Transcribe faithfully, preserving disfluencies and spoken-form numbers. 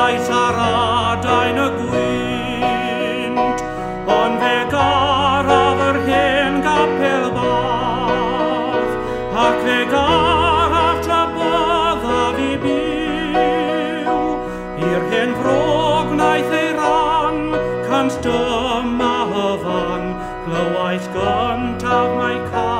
glywai siaradau'n y gwynt, ond fe garaf yr hen gapel bach, ac fe garaf tra bydda fi byw, i'r hen frog wnaeth ei ran, cant dyma hyfan, glywais gyntaf mae car.